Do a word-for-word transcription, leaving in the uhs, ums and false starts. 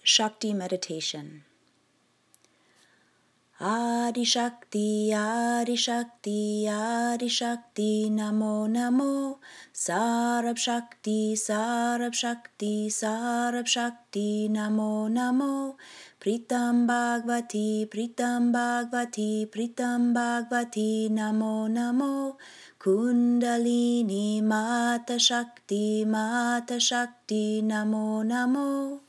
Shakti Meditation. Adi Shakti, Adi Shakti, Adi Shakti, Namo Namo. Sarab Shakti, Sarab Shakti, Sarab Shakti, Namo Namo. Pritam Bhagavati, Pritam Bhagavati, Pritam Bhagavati, Namo Namo. Kundalini Mata Shakti, Mata Shakti, Namo Namo.